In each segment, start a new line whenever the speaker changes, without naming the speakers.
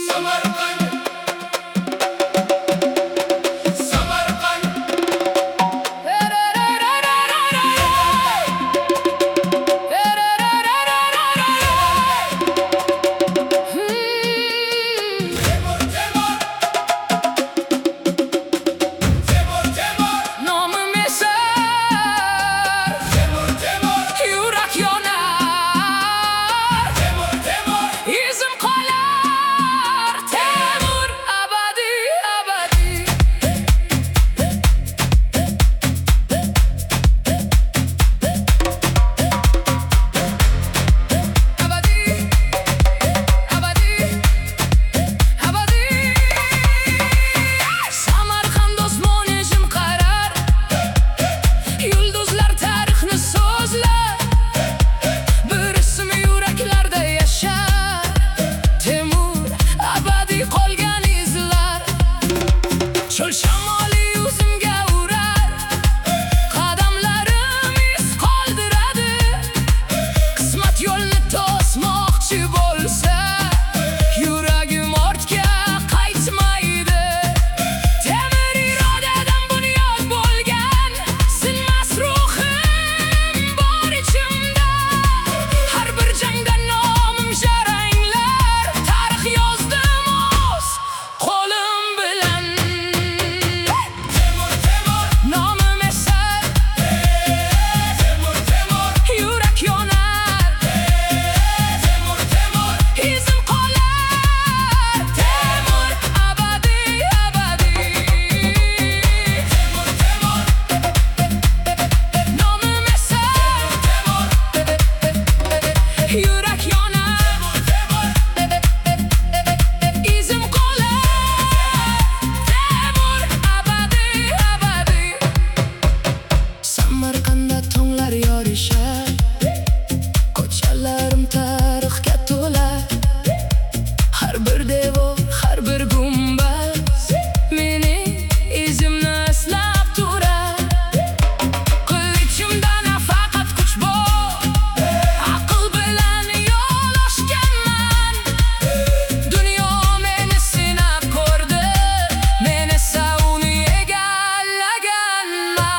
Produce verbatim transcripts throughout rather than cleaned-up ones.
Çöl şamali yüzümge uğrar, qadamlarim iz qoldiradi. Qismat yo'lni to'smoqchi bo'lsa, yuragim ortga qaytmaydi. Temir irodadan bunyod bo'lgan sinmas ruhim bor ichimda. Har bir jangda nomim jaranglar, tarix yozdim o'z qo'lim bilan. Samarqandda tonglar yorishar, ko'chalarim tarixga to'la. Har bir devor, har bir gumbaz mening izimni eslab turar. Qilichimda nafaqat kuch bor, aql bilan yo'l ochganman. Dunyo meni sinab ko'rdi, men esa uni egallaganman.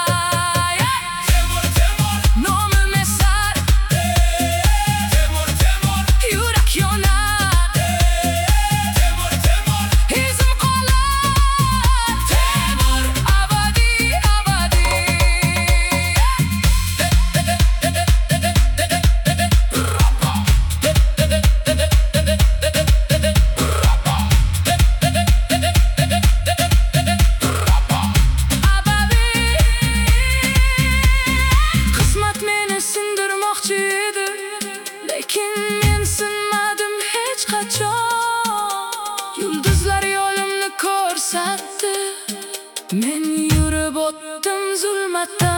Lekin men sinmadim hech qachon. Yulduzlar yo'limni ko'rsatdi, men yurib o'tdim zulmatdan.